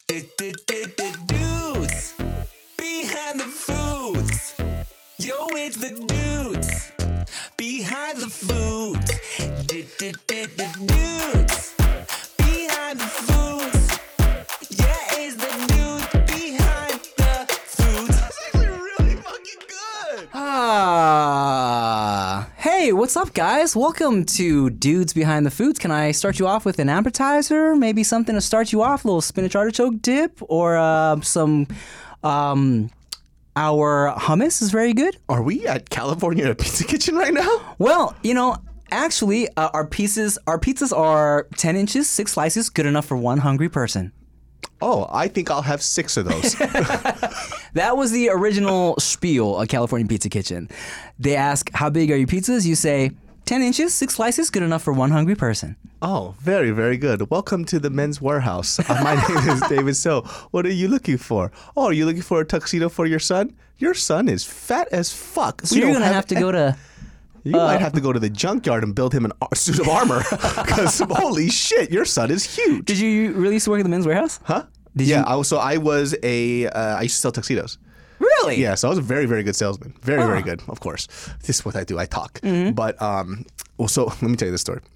Dudes behind the foods. Yo, it's the dudes behind the foods. Dudes behind the foods. Yeah, it's the dudes behind the foods. That's actually really fucking good. Hey, what's up, guys? Welcome to Dudes Behind the Foods. Can I start you off with an appetizer? Maybe something to start you off, a little spinach artichoke dip, or some our hummus is very good. Are we at California Pizza Kitchen right now? Well, actually, our pizzas are 10 inches, 6 slices, good enough for one hungry person. Oh, I think I'll have 6 of those. That was the original spiel of California Pizza Kitchen. They ask, how big are your pizzas? You say, 10 inches, 6 slices, good enough for one hungry person. Oh, very, very good. Welcome to the Men's Warehouse. My name is David So. What are you looking for? Oh, are you looking for a tuxedo for your son? Your son is fat as fuck. So you're going to have to go to... You might have to go to the junkyard and build him a suit of armor. Because holy shit, your son is huge. Did you really used to work at the Men's Warehouse? Huh? I used to sell tuxedos. Really? Yeah, so I was a very, very good salesman. Very, very good, of course. This is what I do. I talk. But, so let me tell you this story.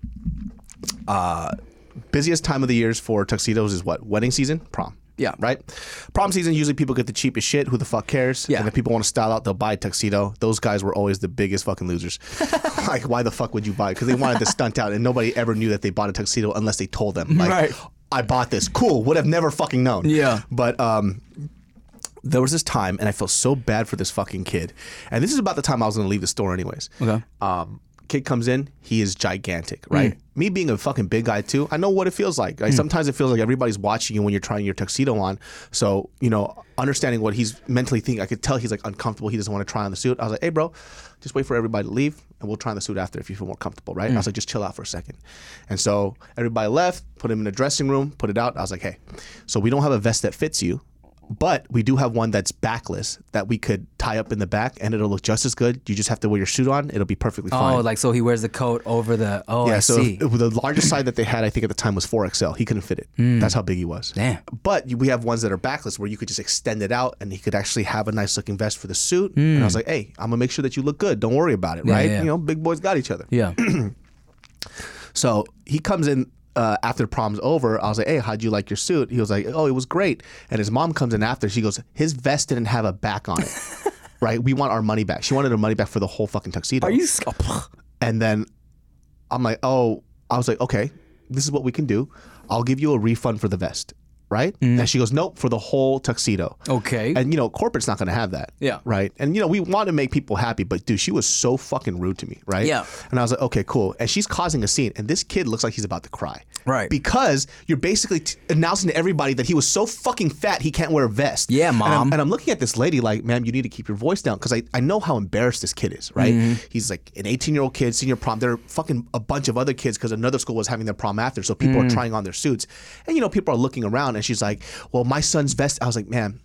Busiest time of the years for tuxedos is what? Wedding season? Prom. Yeah. Right? Prom season, usually people get the cheapest shit. Who the fuck cares? Yeah. And if people want to style out, they'll buy a tuxedo. Those guys were always the biggest fucking losers. Like, why the fuck would you buy it? Because they wanted to stunt out, and nobody ever knew that they bought a tuxedo unless they told them. Like, right. I bought this. Cool. Would have never fucking known. Yeah. But, there was this time, and I felt so bad for this fucking kid. And this is about the time I was going to leave the store anyways. Okay. Kid comes in, he is gigantic, right? Me being a fucking big guy too, I know what it feels like. Sometimes it feels like everybody's watching you when you're trying your tuxedo on. So, understanding what he's mentally thinking, I could tell he's like uncomfortable. He doesn't want to try on the suit. I was like, hey, bro, just wait for everybody to leave and we'll try on the suit after if you feel more comfortable, right? I was like, just chill out for a second. And so everybody left, put him in the dressing room, put it out. I was like, hey, so we don't have a vest that fits you, but we do have one that's backless that we could tie up in the back and it'll look just as good. You just have to wear your suit on. It'll be perfectly fine. Oh, like so he wears the coat over the... Oh, yeah, I see. The largest size that they had, I think at the time, was 4XL. He couldn't fit it. That's how big he was. Damn. But we have ones that are backless where you could just extend it out and he could actually have a nice looking vest for the suit. And I was like, hey, I'm going to make sure that you look good. Don't worry about it, right? yeah. Big boys got each other. Yeah. So he comes in after the prom's over. I was like, hey, how'd you like your suit? He was like, oh, it was great. And his mom comes in after. She goes, his vest didn't have a back on it. Right? We want our money back. She wanted her money back for the whole fucking tuxedo. Are you... And then I'm like, I was like, okay, this is what we can do. I'll give you a refund for the vest, right? And she goes, nope, for the whole tuxedo. Okay. And, corporate's not going to have that. Yeah. Right? And, we want to make people happy, but, dude, she was so fucking rude to me, right? Yeah. And I was like, okay, cool. And she's causing a scene, and this kid looks like he's about to cry. Right. Because you're basically announcing to everybody that he was so fucking fat he can't wear a vest. Yeah, Mom. And I'm looking at this lady like, ma'am, you need to keep your voice down, because I know how embarrassed this kid is, right? He's like an 18-year-old kid, senior prom. There are fucking a bunch of other kids because another school was having their prom after, so people are trying on their suits. And, people are looking around, and she's like, well, my son's vest. I was like, ma'am,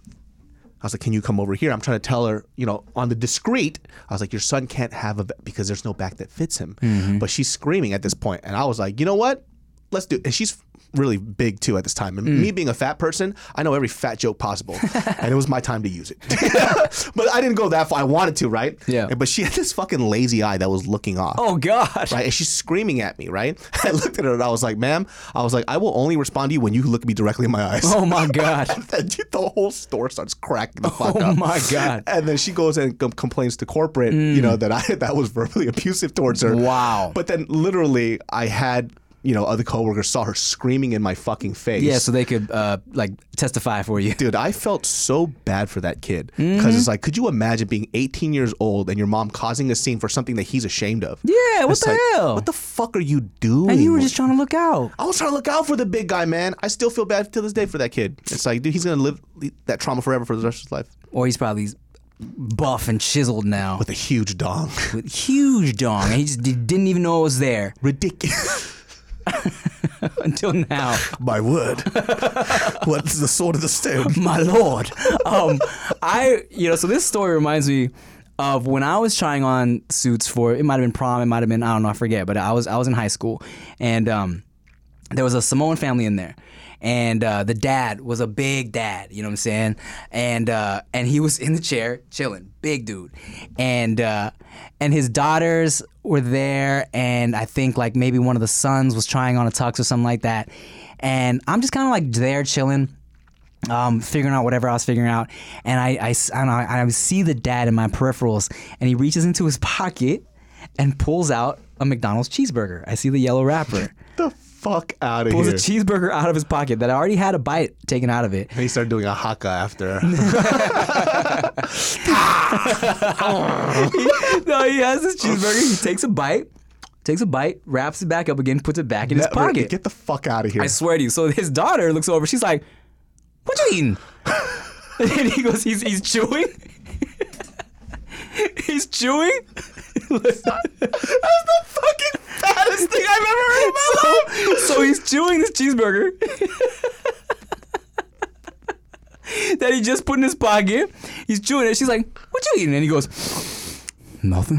can you come over here? I'm trying to tell her, on the discreet, I was like, your son can't have a vest because there's no back that fits him. But she's screaming at this point, and I was like, you know what? Let's do it. And she's really big too at this time. And me being a fat person, I know every fat joke possible. And it was my time to use it. But I didn't go that far. I wanted to, right? Yeah. But she had this fucking lazy eye that was looking off. Oh, God. Right? And she's screaming at me, right? I looked at her and I was like, ma'am, I will only respond to you when you look me directly in my eyes. Oh, my God. And the whole store starts cracking the fuck up. Oh, my God. And then she goes and complains to corporate, that was verbally abusive towards her. Wow. But then literally I had... other coworkers saw her screaming in my fucking face. Yeah, so they could testify for you. Dude, I felt so bad for that kid because it's like, could you imagine being 18 years old and your mom causing a scene for something that he's ashamed of? Yeah, what It's the like, hell? What the fuck are you doing? And you were just trying to look out. I was trying to look out for the big guy, man. I still feel bad to this day for that kid. It's like, dude, he's gonna live that trauma forever for the rest of his life. Or he's probably buff and chiseled now. With a huge dong. With huge dong. And he just didn't even know it was there. Ridiculous. Until now. My word. What's the sword of the stone? My lord. So this story reminds me of when I was trying on suits for, it might have been prom, it might have been, I don't know, I forget, but I was in high school, and there was a Samoan family in there. and the dad was a big dad, you know what I'm saying? And he was in the chair chilling, big dude, and his daughters were there, and I think like maybe one of the sons was trying on a tux or something like that, and I'm just kind of like there chilling. Figuring out whatever I was figuring out, and I don't know, I see the dad in my peripherals, and he reaches into his pocket and pulls out a McDonald's cheeseburger. I see the yellow wrapper. The fuck out of Pulls here. a cheeseburger out of his pocket that I already had a bite taken out of it. And he started doing a haka after. No, he has this cheeseburger. He takes a bite, wraps it back up again, puts it back in his pocket. Get the fuck out of here. I swear to you. So his daughter looks over. She's like, "What you eating?" And he goes, "He's chewing." He's chewing. That's the fucking fattest thing I've ever heard in my life. So he's chewing this cheeseburger that he just put in his pocket. He's chewing it. She's like, "What you eating?" And he goes, "Nothing."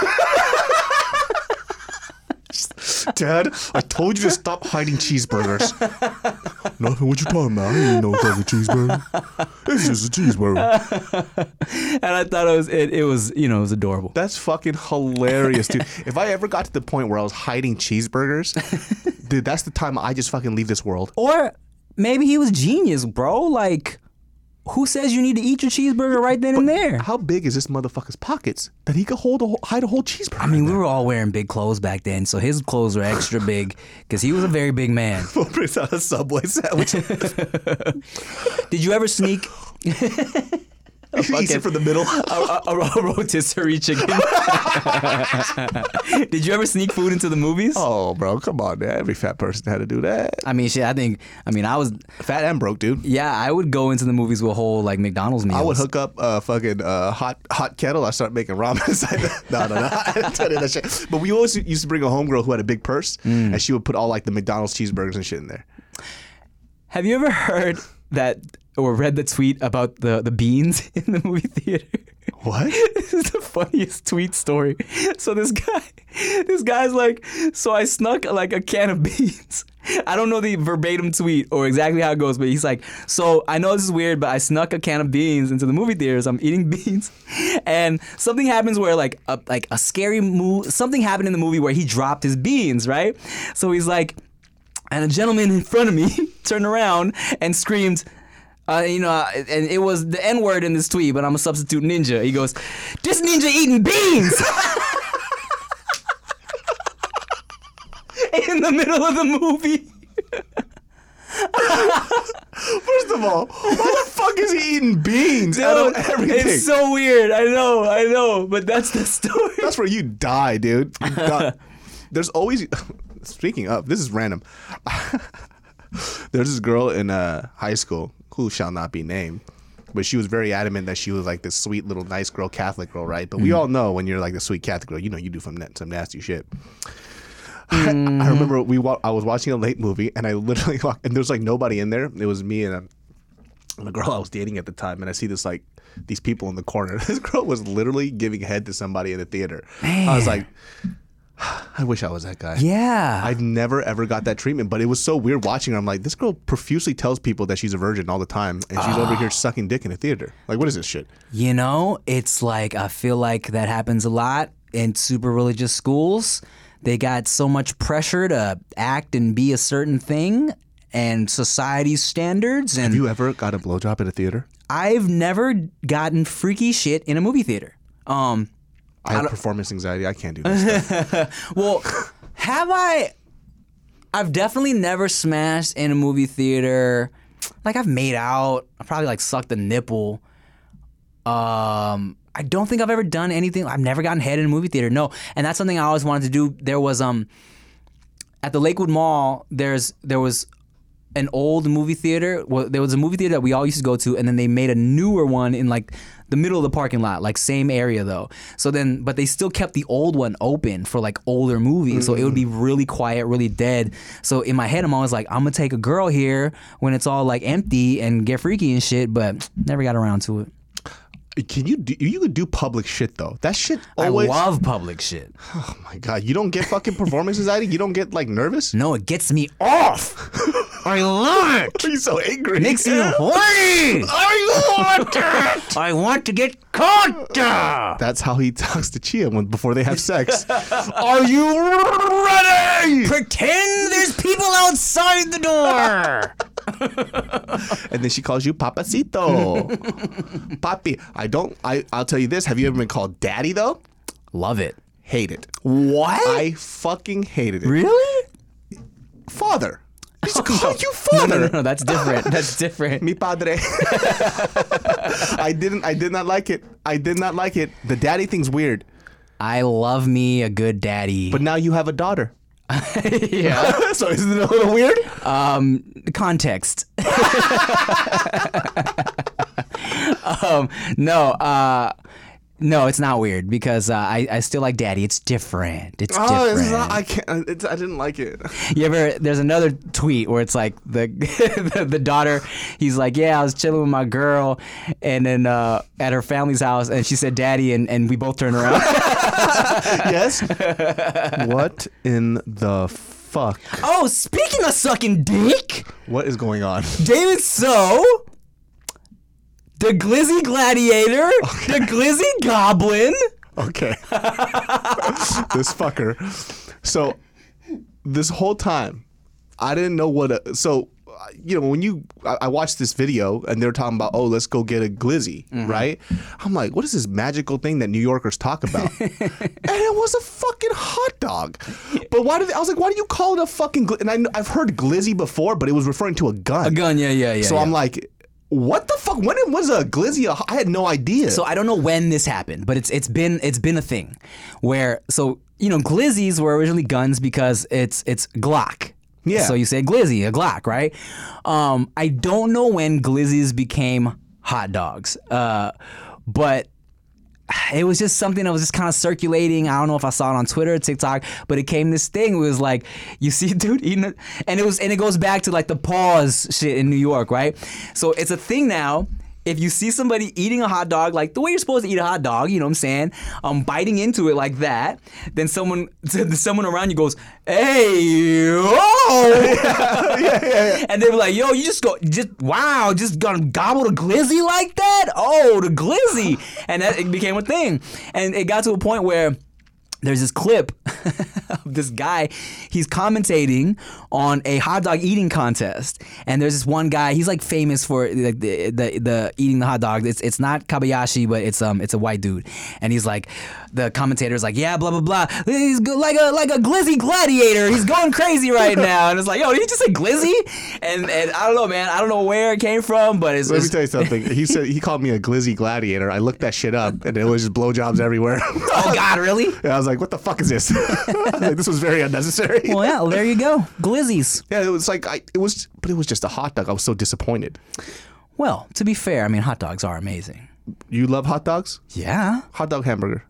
Dad, I told you to stop hiding cheeseburgers. Nothing. What you talking about? I ain't no fucking cheeseburger. It's just a cheeseburger. And I thought it was it was adorable. That's fucking hilarious, dude. If I ever got to the point where I was hiding cheeseburgers, dude, that's the time I just fucking leave this world. Or maybe he was genius, bro. Like, who says you need to eat your cheeseburger right then and there? How big is this motherfucker's pockets that he could hide a whole cheeseburger? I mean, we were all wearing big clothes back then, so his clothes were extra big because he was a very big man. brings out a Subway sandwich. Did you ever sneak Eat it from the middle. a rotisserie chicken? Did you ever sneak food into the movies? Oh, bro, come on, man. Every fat person had to do that. I mean, shit. I was Fat and broke, dude. Yeah, I would go into the movies with a whole like McDonald's meals. I would hook up a fucking hot kettle. I start making ramen inside. No. I didn't tell you that shit. But we always used to bring a homegirl who had a big purse, and she would put all like the McDonald's cheeseburgers and shit in there. Have you ever heard that or read the tweet about the beans in the movie theater? What? This is the funniest tweet story. So this guy's like, so I snuck like a can of beans. I don't know the verbatim tweet or exactly how it goes, but he's like, so I know this is weird, but I snuck a can of beans into the movie theaters. I'm eating beans, and something happens where like a scary move. Something happened in the movie where he dropped his beans, right? So he's like, and a gentleman in front of me turned around and screamed. And it was the N-word in this tweet, but I'm a substitute ninja. He goes, "This ninja eating beans!" In the middle of the movie. First of all, why the fuck is he eating beans out of everything? It's so weird. I know, but that's the story. That's where you die, dude. You die. There's always. Speaking of, this is random. There's this girl in high school who shall not be named, but she was very adamant that she was like this sweet little nice girl, Catholic girl, right? But we all know when you're like the sweet Catholic girl, you do some nasty shit. I remember I was watching a late movie, and I literally walked, and there's like nobody in there. It was me and a girl I was dating at the time, and I see these people in the corner. This girl was literally giving head to somebody in the theater. Man. I was like, I wish I was that guy. Yeah. I've never ever got that treatment, but it was so weird watching her. I'm like, this girl profusely tells people that she's a virgin all the time, and she's over here sucking dick in a theater. Like, what is this shit? It's like, I feel like that happens a lot in super religious schools. They got so much pressure to act and be a certain thing and society's standards. And Have you ever got a blowjob at a theater? I've never gotten freaky shit in a movie theater. I have performance anxiety. I can't do this stuff. Well, have I? I've definitely never smashed in a movie theater. Like, I've made out. I probably like sucked a nipple. I don't think I've ever done anything. I've never gotten head in a movie theater. No, and that's something I always wanted to do. There was at the Lakewood Mall. There was an old movie theater. Well, there was a movie theater that we all used to go to, and then they made a newer one in like the middle of the parking lot, like same area though. So then, but they still kept the old one open for like older movies. So it would be really quiet, really dead. So in my head, I'm always like, I'm gonna take a girl here when it's all like empty and get freaky and shit, but never got around to it. you could do public shit though. That shit always. I love public shit. Oh my god, you don't get fucking performance anxiety. You don't get like nervous. No, it gets me off. I love it. Are you so angry? Makes you horny. I want it. I want to get caught. That's how he talks to Chia before they have sex. Are you ready? Pretend there's people outside the door. And then she calls you Papacito. Papi. I'll tell you this. Have you ever been called daddy though? Love it. Hate it. What? I fucking hated it. Really? Father. He's calling you father. No, that's different. That's different. Mi padre. I did not like it. I did not like it. The daddy thing's weird. I love me a good daddy. But now you have a daughter. yeah. So isn't it a little weird? Context. No, it's not weird because I still like daddy. It's different. It's different. It's not, I can't. I didn't like it. There's another tweet where it's like the the daughter, he's like, yeah, I was chilling with my girl and then at her family's house and she said daddy and we both turned around. Yes. What in the fuck? Oh, speaking of sucking dick, What is going on? David So, the Glizzy Gladiator, the Glizzy Goblin. Okay. This fucker. So this whole time, I didn't know what so when I watched this video and they're talking about, oh, let's go get a glizzy, right? I'm like, what is this magical thing that New Yorkers talk about? And it was a fucking hot dog. But I was like, why do you call it a fucking and I've heard glizzy before, but it was referring to a gun. A gun, yeah. So I'm like, what the fuck? When was a glizzy? I had no idea. So I don't know when this happened, but it's been a thing where glizzies were originally guns because it's Glock. Yeah. So you say glizzy, a Glock, right? I don't know when glizzies became hot dogs, but it was just something that was just kind of circulating. I don't know if I saw it on Twitter or TikTok, but it came this thing. It was like, you see a dude eating it, and it goes back to like the pause shit in New York, right? So it's a thing now. If you see somebody eating a hot dog, like the way you're supposed to eat a hot dog, you know what I'm saying, biting into it like that, then someone around you goes, hey, oh, yeah. And they were like, yo, just gonna gobble the glizzy like that? Oh, the glizzy. And that it became a thing. And it got to a point where there's this clip of this guy, he's commentating on a hot dog eating contest, and there's this one guy, he's like famous for like the eating the hot dog. It's not Kobayashi, but it's a white dude, and he's like, the commentator's like, yeah, blah blah blah, he's like a glizzy gladiator, he's going crazy right now, and it's like, yo, did he just say glizzy? And I don't know, man, I don't know where it came from, but let me tell you something. He called me a glizzy gladiator. I looked that shit up, and it was just blowjobs everywhere. Oh God, really? Yeah, I was like, what the fuck is this? Like, this was very unnecessary. Well, yeah, there you go, glizzies. Yeah, it was like it was just a hot dog. I was so disappointed. Well, to be fair, I mean, hot dogs are amazing. You love hot dogs? Yeah, Hot dog hamburger.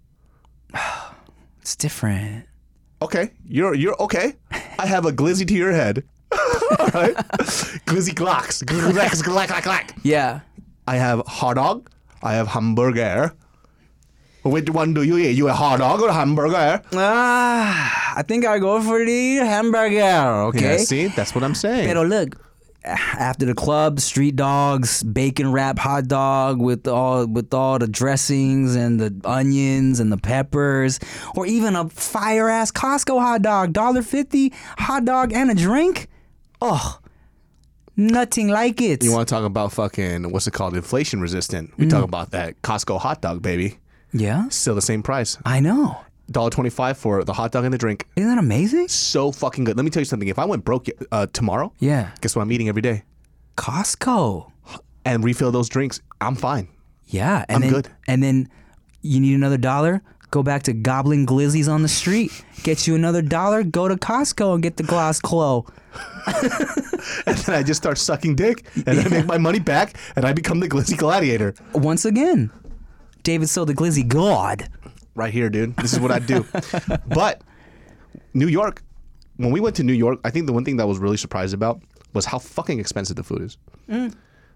it's different. Okay, you're okay. I have a glizzy to your head. All right, glizzy glocks. Glock. Yeah. I have hot dog. I have hamburger. Which one do you eat? You a hot dog or a hamburger? I think I go for the hamburger. Okay. Yeah, see, that's what I'm saying. Pero look, after the club, street dogs, bacon wrap hot dog with all the dressings and the onions and the peppers, or even a fire ass Costco hot dog, $1.50 hot dog and a drink. Oh, nothing like it. You want to talk about fucking what's it called? Inflation resistant. We talk about that Costco hot dog, baby. Yeah, Still the same price. I know. $1.25 for the hot dog and the drink. Isn't that amazing? So fucking good. Let me tell you something. If I went broke tomorrow, Yeah. guess what I'm eating every day? Costco. And refill those drinks. I'm fine. Yeah, and I'm then, good. And then you need another $1. Go back to gobbling glizzies on the street. Get you another $1. Go to Costco and get the glass clo. And then I just start sucking dick, and then I make my money back, and I become the glizzy gladiator. Once again, David So the Glizzy God. Right here, dude. This is what I do. But New York, when we went to New York, I think the one thing that I was really surprised about was how fucking expensive the food is. The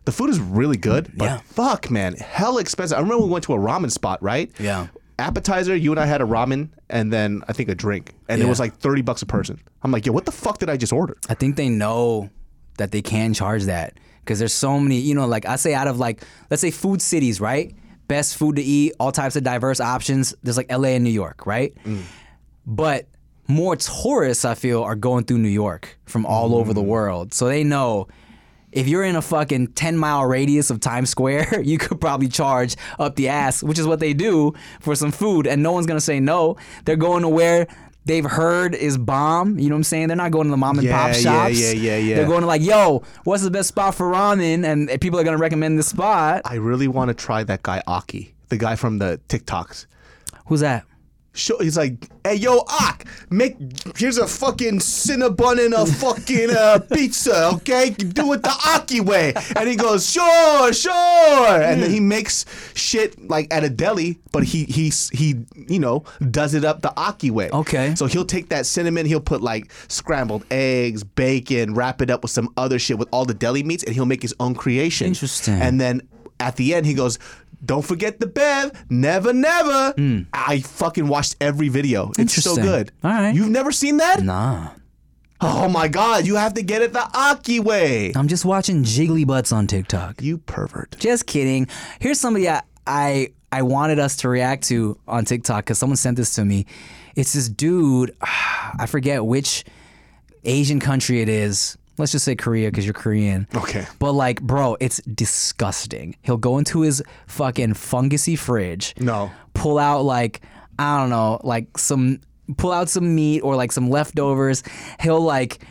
The food is really good, but Yeah. fuck, man, hell expensive. I remember we went to a ramen spot, right? Yeah. Appetizer, you and I had a ramen, and then I think a drink, and it Yeah. was like $30 a person. I'm like, yo, what the fuck did I just order? I think they know that they can charge that because there's so many, like I say out of like, let's say food cities, right? Best food to eat, all types of diverse options. There's like LA and New York, right? But more tourists, I feel, are going through New York from all over the world. So they know if you're in a fucking 10-mile radius of Times Square, you could probably charge up the ass, which is what they do for some food. And no one's going to say no. They're going to where they've heard is bomb. You know what I'm saying? They're not going to the mom and pop shops. Yeah. They're going to like, yo, what's the best spot for ramen? And people are going to recommend this spot. I really want to try that guy Aki, the guy from the TikToks. Who's that? He's like, hey, yo, Ak, here's a fucking Cinnabon and a fucking pizza, okay? Do it the Aki way. And he goes, sure. And then he makes shit like at a deli, but he does it up the Aki way. Okay. So he'll take that cinnamon, he'll put like scrambled eggs, bacon, wrap it up with some other shit with all the deli meats, and he'll make his own creation. Interesting. And then at the end, he goes, don't forget the Bev, never. I fucking watched every video. It's so Interesting. good. All right. You've never seen that? Nah. Oh my God, you have to get it the Aki way. I'm just watching jiggly butts on TikTok. You pervert. Just kidding. Here's somebody I wanted us to react to on TikTok because someone sent this to me. It's this dude, I forget which Asian country it is. Let's just say Korea because you're Korean. Okay. But like, bro, it's disgusting. He'll go into his fucking fungusy fridge. No. Pull out like, I don't know, like pull out some meat or like some leftovers. He'll like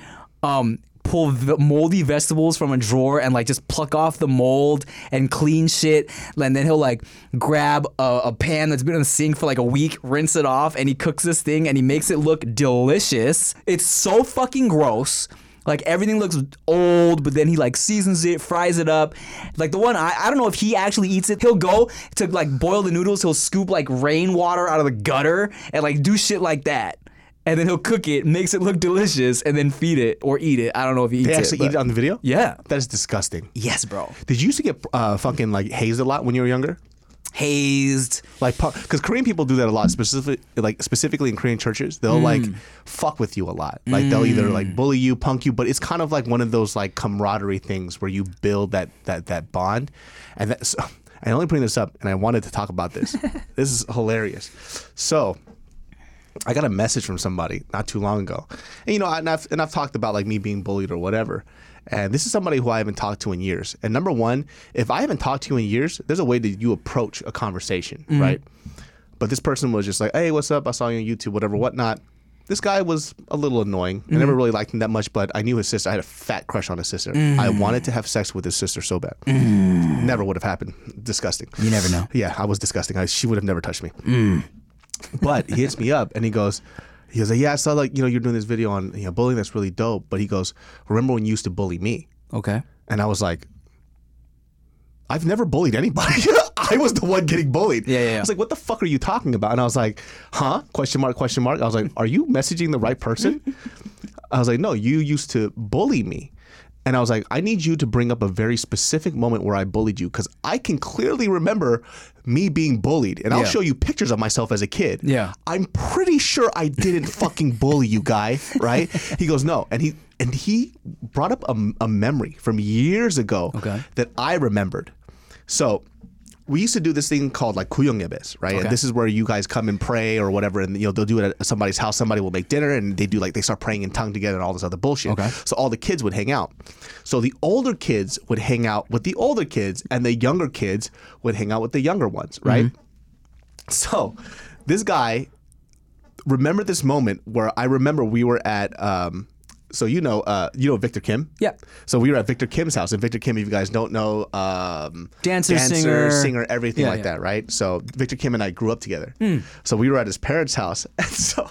pull moldy vegetables from a drawer and like just pluck off the mold and clean shit. And then he'll like grab a pan that's been in the sink for like a week, rinse it off, and he cooks this thing and he makes it look delicious. It's so fucking gross. Like everything looks old, but then he like seasons it, fries it up. Like the one, I don't know if he actually eats it. He'll go to like boil the noodles. He'll scoop like rainwater out of the gutter and like do shit like that. And then he'll cook it, makes it look delicious, and then feed it or eat it. I don't know if he eats They it. actually eat it on the video? Yeah. That is disgusting. Yes, bro. Did you used to get fucking like hazed a lot when you were younger? Hazed. Like, because Korean people do that a lot, specifically in Korean churches. They'll like fuck with you a lot. Like they'll either like bully you, punk you, but it's kind of like one of those like camaraderie things where you build that bond. And that's, I'm only bring this up, and I wanted to talk about this. This is hilarious. So, I got a message from somebody not too long ago, and I've talked about like me being bullied or whatever. And this is somebody who I haven't talked to in years. And number one, if I haven't talked to you in years, there's a way that you approach a conversation, right? But this person was just like, hey, what's up? I saw you on YouTube, whatever, whatnot. This guy was a little annoying. I never really liked him that much, but I knew his sister. I had a fat crush on his sister. I wanted to have sex with his sister so bad. Never would have happened. Disgusting. You never know. Yeah, I was disgusting. She would have never touched me. But he hits me up and he goes, yeah, I saw like, you're doing this video on bullying. That's really dope. But he goes, remember when you used to bully me? Okay. And I was like, I've never bullied anybody. I was the one getting bullied. Yeah. I was like, what the fuck are you talking about? And I was like, huh? Question mark. I was like, are you messaging the right person? I was like, no, you used to bully me. And I was like, I need you to bring up a very specific moment where I bullied you, because I can clearly remember me being bullied. And I'll show you pictures of myself as a kid. Yeah. I'm pretty sure I didn't fucking bully you, guy, right? He goes, no. And he brought up a memory from years ago that I remembered. So we used to do this thing called like kuyongyebes, right? Okay. And this is where you guys come and pray or whatever, and they'll do it at somebody's house. Somebody will make dinner, and they start praying in tongue together and all this other bullshit. Okay. So all the kids would hang out. So the older kids would hang out with the older kids, and the younger kids would hang out with the younger ones, right? So this guy, remember this moment where I remember we were at so Victor Kim? Yeah. So we were at Victor Kim's house, and Victor Kim, if you guys don't know, Dancer, singer, everything like that, right? So Victor Kim and I grew up together. So we were at his parents' house, and so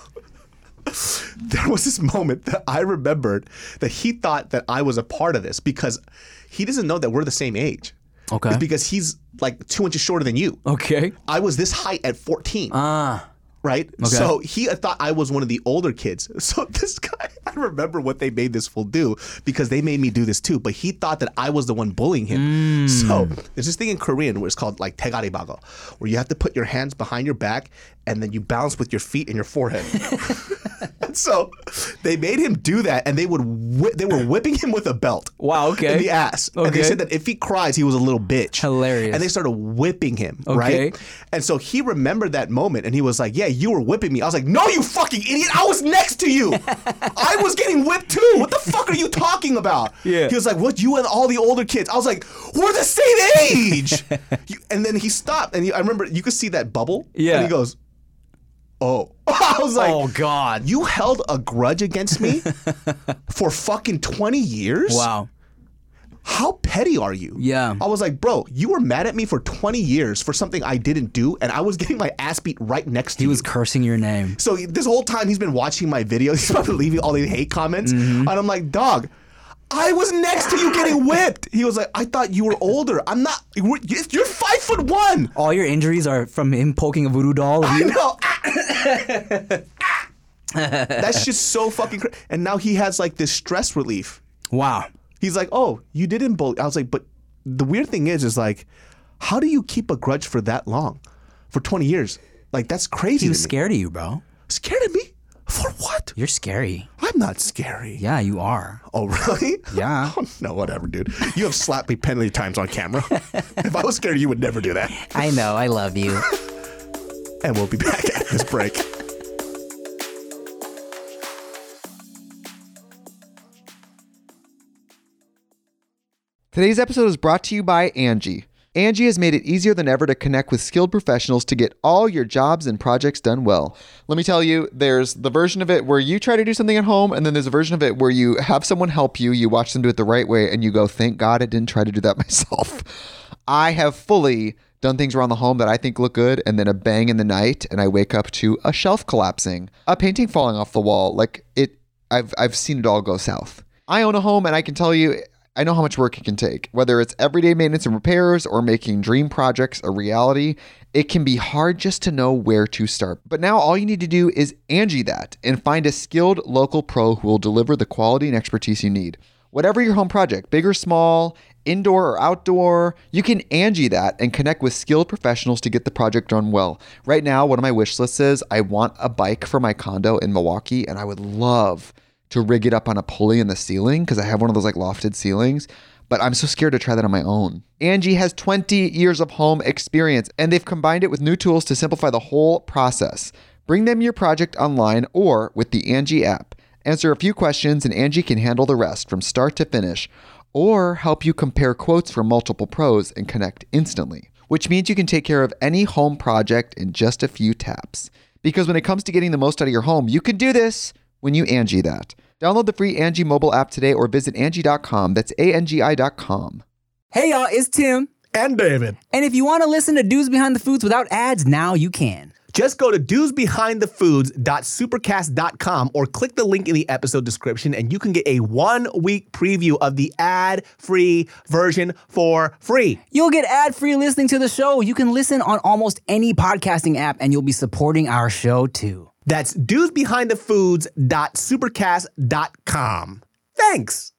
there was this moment that I remembered that he thought that I was a part of this, because he doesn't know that we're the same age. Okay. It's because he's like 2 inches shorter than you. Okay. I was this height at 14. right? Okay. So he thought I was one of the older kids. So this guy, I remember what they made this fool do because they made me do this too. But he thought that I was the one bullying him. So there's this thing in Korean where it's called like tegaribago, where you have to put your hands behind your back and then you balance with your feet and your forehead. So they made him do that, and they were whipping him with a belt. Wow, okay. In the ass. And they Okay. said that if he cries, he was a little bitch. Hilarious. And they started whipping him, Okay. right? And so he remembered that moment, and he was like, yeah, you were whipping me. I was like, no, you fucking idiot. I was next to you. I was getting whipped too. What the fuck are you talking about? Yeah. He was like, what, you and all the older kids? I was like, we're the same age. And then he stopped, and I remember you could see that bubble. Yeah. And he goes, oh. I was like, Oh, God. you held a grudge against me for fucking 20 years? Wow. How petty are you? Yeah. I was like, bro, you were mad at me for 20 years for something I didn't do, and I was getting my ass beat right next to He you. was cursing your name. So this whole time he's been watching my video. He's probably leaving all these hate comments. Mm-hmm. And I'm like, dog, I was next to you getting whipped. He was like, I thought you were older. I'm not. You're 5'1". All your injuries are from him poking a voodoo doll of I you? know. That's just so fucking crazy. And now he has like this stress relief. Wow. He's like, oh, you didn't bully. I was like, but the weird thing is like, how do you keep a grudge for that long? For 20 years? Like, that's crazy. He was to me. scared of you, bro. Scared of me? For what? You're scary. I'm not scary. Yeah, you are. Oh, really? Yeah. Oh, no, whatever, dude. You have slapped me plenty of times on camera. If I was scared, you would never do that. I know. I love you. And we'll be back after this break. Today's episode is brought to you by Angie. Angie has made it easier than ever to connect with skilled professionals to get all your jobs and projects done well. Let me tell you, there's the version of it where you try to do something at home, and then there's a version of it where you have someone help you, you watch them do it the right way, and you go, thank God I didn't try to do that myself. I have fully done things around the home that I think look good, and then a bang in the night, and I wake up to a shelf collapsing, a painting falling off the wall. Like I've seen it all go south. I own a home, and I can tell you, I know how much work it can take. Whether it's everyday maintenance and repairs or making dream projects a reality, it can be hard just to know where to start. But now all you need to do is Angie that and find a skilled local pro who will deliver the quality and expertise you need. Whatever your home project, big or small, indoor or outdoor, you can Angie that and connect with skilled professionals to get the project done well. Right now, one of my wish lists is I want a bike for my condo in Milwaukee, and I would love to rig it up on a pulley in the ceiling because I have one of those like lofted ceilings, but I'm so scared to try that on my own. Angie has 20 years of home experience, and they've combined it with new tools to simplify the whole process. Bring them your project online or with the Angie app. Answer a few questions and Angie can handle the rest from start to finish, or help you compare quotes from multiple pros and connect instantly, which means you can take care of any home project in just a few taps. Because when it comes to getting the most out of your home, you can do this when you Angie that. Download the free Angie mobile app today or visit Angie.com. That's ANGI.com. Hey, y'all. It's Tim. And David. And if you want to listen to Dudes Behind the Foods without ads, now you can. Just go to dudesbehindthefoods.supercast.com or click the link in the episode description and you can get a 1-week preview of the ad-free version for free. You'll get ad-free listening to the show. You can listen on almost any podcasting app, and you'll be supporting our show too. That's dudesbehindthefoods.supercast.com. Thanks.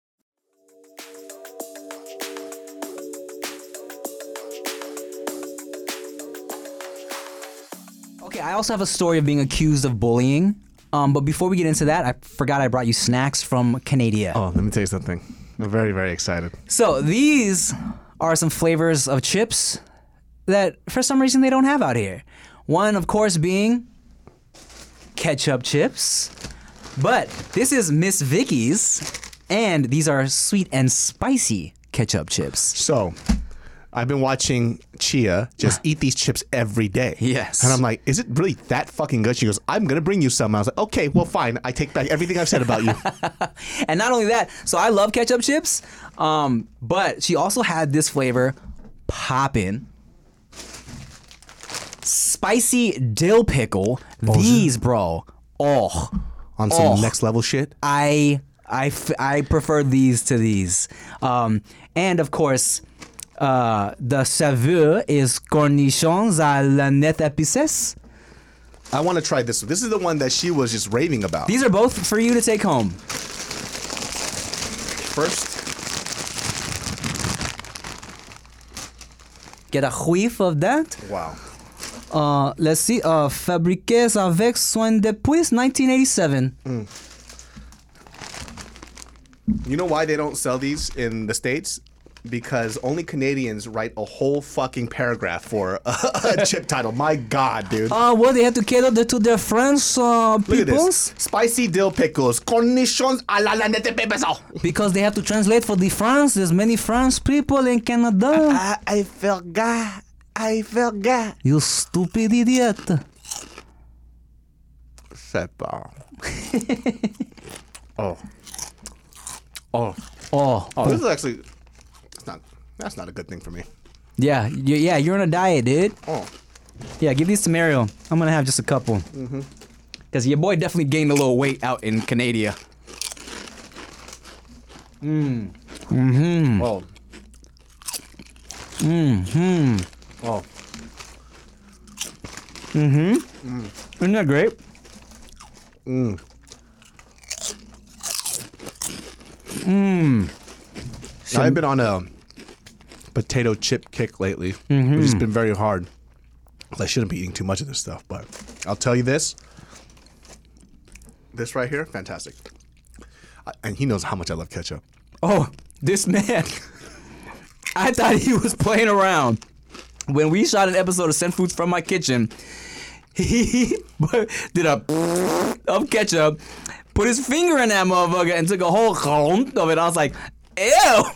Okay, I also have a story of being accused of bullying. But before we get into that, I forgot I brought you snacks from Canada. Oh, let me tell you something. I'm very, very excited. So these are some flavors of chips that for some reason they don't have out here. One, of course, being ketchup chips. But this is Miss Vicky's, and these are sweet and spicy ketchup chips. So, I've been watching Chia just eat these chips every day. Yes. And I'm like, is it really that fucking good? She goes, I'm going to bring you some. I was like, okay, well, fine. I take back everything I've said about you. And not only that, so I love ketchup chips, but she also had this flavor, poppin'. Spicy dill pickle. These, bro. Oh. On some next level shit. I prefer these to these. And of course, the saveur is cornichons à la nette épices. I want to try this one. This is the one that she was just raving about. These are both for you to take home. First, Get a whiff of that. wow. Let's see. Fabriqués avec soin depuis 1987. You know why they don't sell these in the States? Because only Canadians write a whole fucking paragraph for a chip title. My God, dude. Well, they have to cater to their French Look at peoples. this. Spicy dill pickles. Cornichons à la lanette pepeso. Because they have to translate for the France. There's many French people in Canada. I forgot. You stupid idiot. C'est bon. Oh. Oh. Oh, Oh, this is actually... That's not a good thing for me. yeah, you're on a diet, dude. Oh. Yeah, give these to Mario. I'm gonna have just a couple. Cause your boy definitely gained a little weight out in Canada. Oh. Oh. Isn't that great? I've been on a potato chip kick lately, which has been very hard. I shouldn't be eating too much of this stuff, but I'll tell you this. This right here, fantastic. And he knows how much I love ketchup. Oh, this man. I thought he was playing around. When we shot an episode of Send Foods from My Kitchen, he did a of ketchup, put his finger in that motherfucker, and took a whole clump of it. I was like, ew.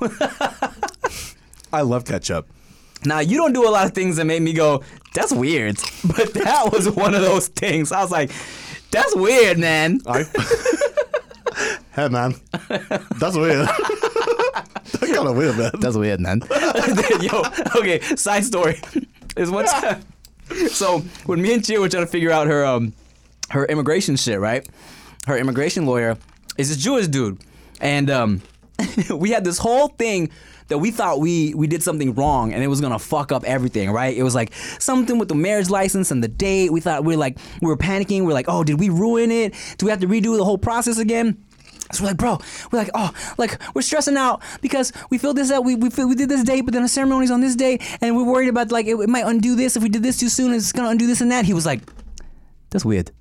I love ketchup. Now, you don't do a lot of things that made me go, that's weird. But that was one of those things. I was like, that's weird, man. Hey, man. That's weird. That's kind of weird, man. That's weird, man. Yo, okay, side story. Is one time. So, when me and Chia were trying to figure out her immigration shit, right? Her immigration lawyer is this Jewish dude. And we had this whole thing that we thought we did something wrong and it was gonna fuck up everything, right? It was like something with the marriage license and the date. We thought we were panicking. We're like, oh, did we ruin it? Do we have to redo the whole process again? So we're like, bro, we're stressing out because we feel this out. We did this date, but then the ceremony's on this day, and we're worried about like it might undo this if we did this too soon. It's gonna undo this and that. He was like, that's weird.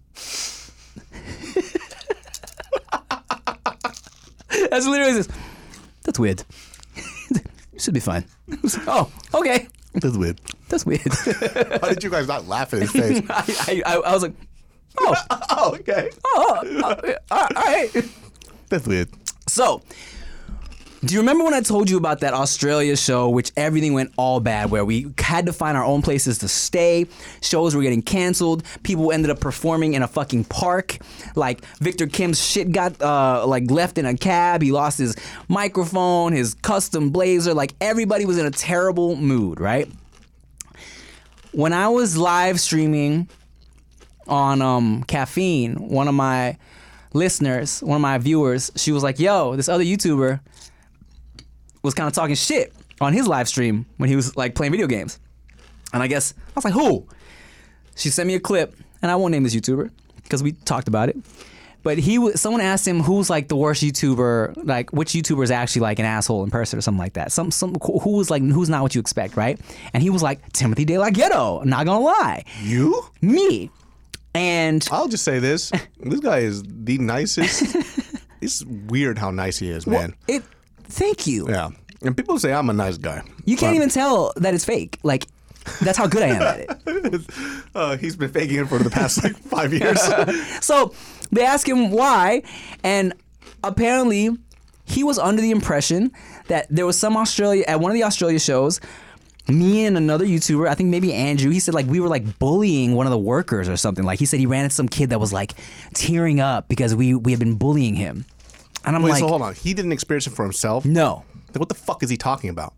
That's literally this. That's weird. You should be fine. Oh, okay. That's weird. That's weird. How did you guys not laugh at his face? I was like, oh, Oh, okay. all right. That's weird. So, do you remember when I told you about that Australia show, which everything went all bad, where we had to find our own places to stay, shows were getting canceled, people ended up performing in a fucking park, like Victor Kim's shit got left in a cab, he lost his microphone, his custom blazer, like everybody was in a terrible mood, right? When I was live streaming on Caffeine, one of my listeners, one of my viewers, she was like, yo, this other YouTuber was kind of talking shit on his live stream when he was like playing video games. And I guess, I was like, who? She sent me a clip, and I won't name this YouTuber because we talked about it. But someone asked him who's like the worst YouTuber, like which YouTuber is actually like an asshole in person or something like that. Who's not what you expect, right? And he was like, Timothy De La Ghetto, not gonna lie. You? Me. And I'll just say this. This guy is the nicest. It's weird how nice he is, man. Thank you. Yeah. And people say I'm a nice guy. You can't even tell that it's fake. Like, that's how good I am at it. He's been faking it for the past like 5 years. So they asked him why, and apparently he was under the impression that there was some at one of the Australia shows, me and another YouTuber, I think maybe Andrew, he said like we were like bullying one of the workers or something. Like he said he ran into some kid that was like tearing up because we had been bullying him. And I'm Wait, like, so hold on. He didn't experience it for himself? no. Then what the fuck is he talking about?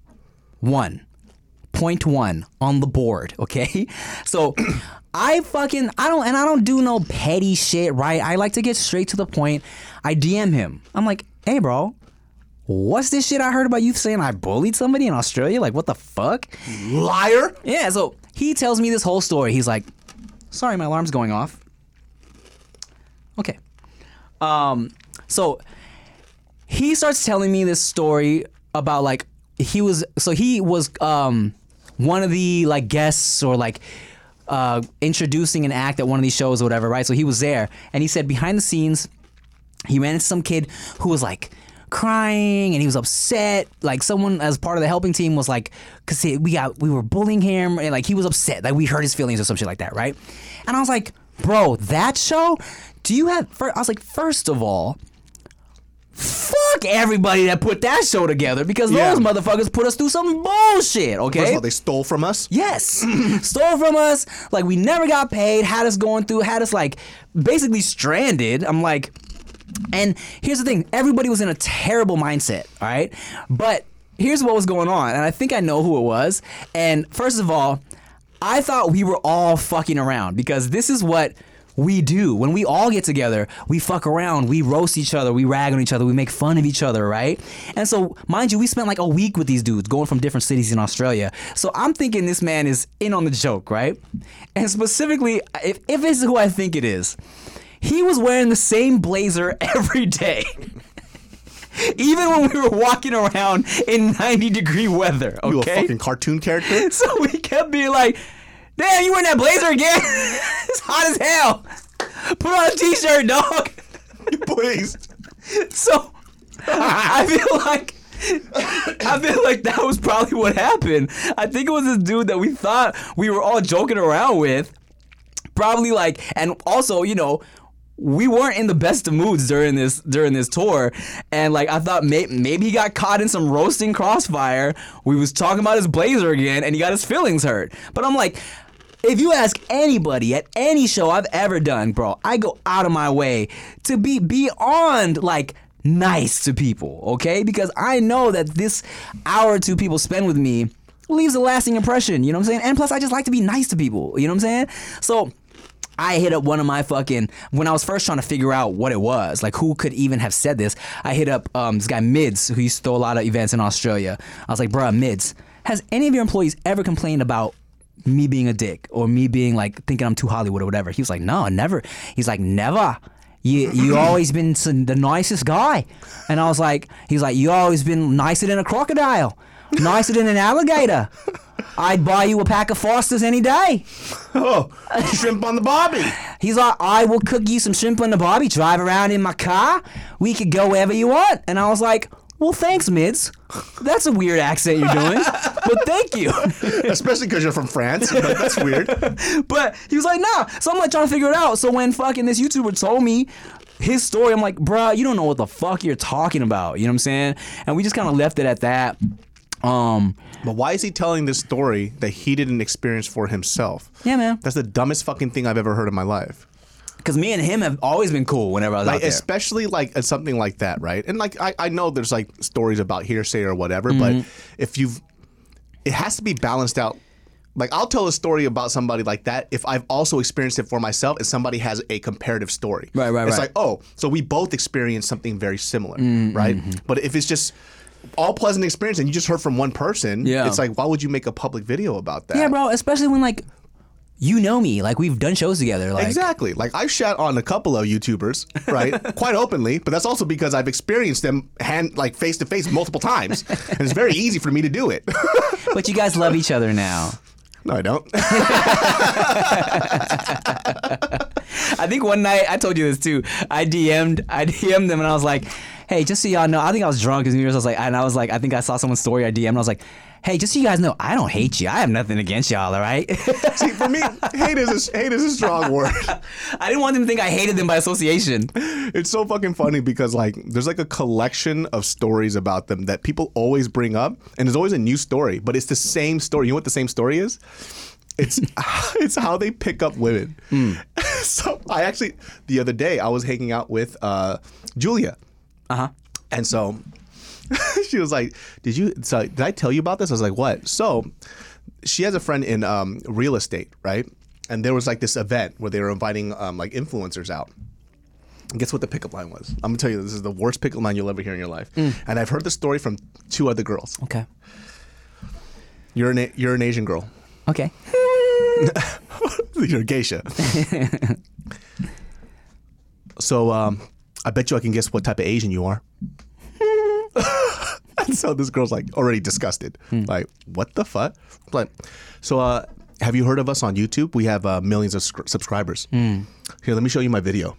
1.1 on the board, okay? So I don't do no petty shit, right? I like to get straight to the point. I DM him. I'm like, hey bro, what's this shit I heard about you saying I bullied somebody in Australia? Like, what the fuck? Liar! Yeah, so he tells me this whole story. He's like, sorry, my alarm's going off. Okay. So he starts telling me this story about like he was one of the like guests or like introducing an act at one of these shows or whatever, right? So he was there, and he said behind the scenes he ran into some kid who was like crying and he was upset. Like someone as part of the helping team was like, cause we were bullying him and like he was upset. Like we hurt his feelings or some shit like that, right? And I was like, bro, that show? Do you have? I was like, first of all, fuck everybody that put that show together because Yeah. those motherfuckers put us through some bullshit. Okay. First of all, they stole from us. Yes. Stole from us. Like, we never got paid. Had us going through, had us, like, basically stranded. I'm like, and here's the thing. Everybody was in a terrible mindset, all right? But here's what was going on, and I think I know who it was. And first of all, I thought we were all fucking around because this is what we do. When we all get together, we fuck around, we roast each other, we rag on each other, we make fun of each other, right? And so, mind you, we spent like a week with these dudes going from different cities in Australia. So I'm thinking this man is in on the joke, right? And specifically, if it's who I think it is, he was wearing the same blazer every day. Even when we were walking around in 90-degree weather, okay? You a fucking cartoon character? So we kept being like, damn, you wearing that blazer again? It's hot as hell. Put on a t-shirt, dog. Please. So I feel like that was probably what happened. I think it was this dude that we thought we were all joking around with. Probably like, and also, you know, we weren't in the best of moods during this tour, and like I thought maybe he got caught in some roasting crossfire. We was talking about his blazer again, and he got his feelings hurt. But I'm like, if you ask anybody at any show I've ever done, bro, I go out of my way to be beyond like nice to people, okay? Because I know that this hour or two people spend with me leaves a lasting impression. You know what I'm saying? And plus, I just like to be nice to people. You know what I'm saying? So I hit up one of my when I was first trying to figure out what it was, like who could even have said this, I hit up this guy Mids, who used to throw a lot of events in Australia. I was like, bruh, Mids, has any of your employees ever complained about me being a dick or me being like thinking I'm too Hollywood or whatever? He was like, no, never. He's like, never. You always been the nicest guy. And I was like, he's like, you always been nicer than a crocodile, nicer than an alligator. I'd buy you a pack of Fosters any day. Oh, shrimp on the barbie. He's like, I will cook you some shrimp on the barbie, drive around in my car. We could go wherever you want. And I was like, well, thanks, Mids. That's a weird accent you're doing, but thank you. Especially because you're from France, but that's weird. But he was like, nah. So I'm like trying to figure it out. So when fucking this YouTuber told me his story, I'm like, bruh, you don't know what the fuck you're talking about. You know what I'm saying? And we just kind of left it at that. But why is he telling this story that he didn't experience for himself? Yeah, man. That's the dumbest fucking thing I've ever heard in my life. Because me and him have always been cool whenever I was out Like, there. especially like at something like that, right? And like I know there's like stories about hearsay or whatever, but if it has to be balanced out. Like I'll tell a story about somebody like that if I've also experienced it for myself and somebody has a comparative story. Right. It's like, oh, so we both experienced something very similar, right? But if it's just all pleasant experience and you just heard from one person, Yeah. it's like, why would you make a public video about that? Yeah, bro. Especially when like you know me, like we've done shows together. Like Exactly. Like I've shat on a couple of YouTubers, right? Quite openly, but that's also because I've experienced them face to face multiple times. And it's very easy for me to do it. But you guys love each other now. No, I don't. I think one night I told you this too. I DM'd them and I was like, hey, just so y'all know, I think I was drunk as New Year's. I was like, I think I saw someone's story. I DM'd and I was like, hey, just so you guys know, I don't hate you. I have nothing against y'all, all right? See, for me, hate is a strong word. I didn't want them to think I hated them by association. It's so fucking funny because like there's like a collection of stories about them that people always bring up, and there's always a new story, but it's the same story. You know what the same story is? It's how they pick up women. So I actually the other day I was hanging out with Julia. And so she was like, did I tell you about this? I was like, what? So she has a friend in real estate, right? And there was like this event where they were inviting like influencers out. And guess what the pickup line was? I'm gonna tell you, this is the worst pickup line you'll ever hear in your life. And I've heard the story from 2 other girls. Okay. You're an Asian girl. Okay. You're a geisha. So I bet you I can guess what type of Asian you are. And so this girl's like already disgusted. Like, what the fuck? But so have you heard of us on YouTube? We have millions of subscribers. Here, let me show you my video.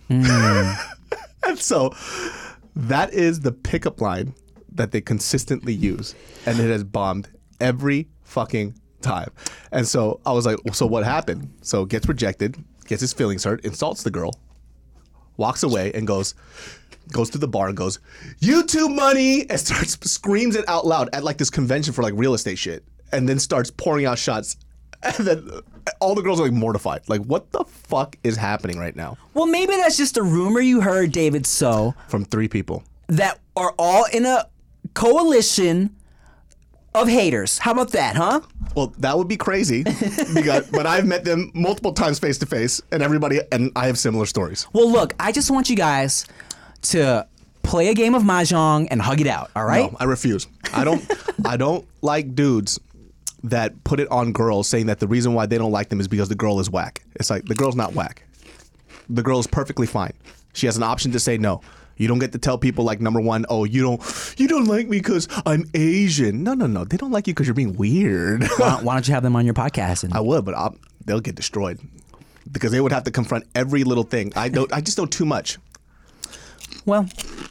And so that is the pickup line that they consistently use, and it has bombed every fucking time. And so I was like, so what happened? So gets rejected, gets his feelings hurt, insults the girl, walks away, and goes to the bar and goes, YouTube money, and screams it out loud at like this convention for like real estate shit, and then starts pouring out shots. And then all the girls are like mortified. Like, what the fuck is happening right now? Well, maybe that's just a rumor you heard, David So, From 3 people. that are all in a coalition of haters. How about that, huh? Well, that would be crazy, but I've met them multiple times face to face, and I have similar stories. Well, look, I just want you guys to play a game of mahjong and hug it out, all right? No, I refuse. I don't like dudes that put it on girls saying that the reason why they don't like them is because the girl is whack. It's like, the girl's not whack. The girl is perfectly fine. She has an option to say no. You don't get to tell people like, number one, oh, you don't like me because I'm Asian. No. They don't like you because you're being weird. Why don't you have them on your podcast? And I would, but they'll get destroyed because they would have to confront every little thing. I just know too much. well,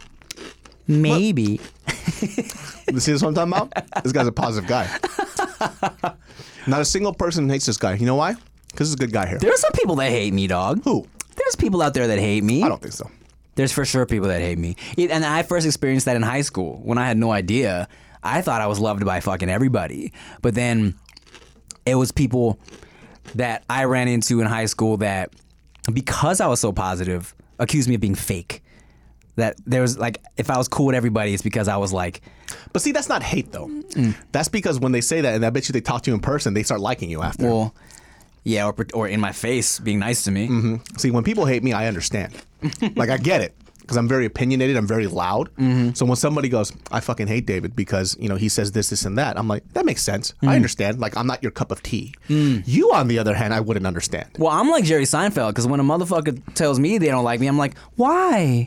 maybe. You see this one I'm talking about? This guy's a positive guy. Not a single person hates this guy. You know why? Because he's a good guy here. There's some people that hate me, dog. Who? There's people out there that hate me. I don't think so. There's for sure people that hate me. And I first experienced that in high school when I had no idea. I thought I was loved by fucking everybody. But then it was people that I ran into in high school that, because I was so positive, accused me of being fake. That there was like, if I was cool with everybody, it's because I was like. But see, that's not hate though. That's because when they say that, and I bet you they talk to you in person, they start liking you after. Well, yeah, or in my face being nice to me. See, when people hate me, I understand. Like, I get it. Because I'm very opinionated, I'm very loud. So when somebody goes, I fucking hate David because, he says this, and that, I'm like, that makes sense. I understand. Like, I'm not your cup of tea. You, on the other hand, I wouldn't understand. Well, I'm like Jerry Seinfeld, because when a motherfucker tells me they don't like me, I'm like, why?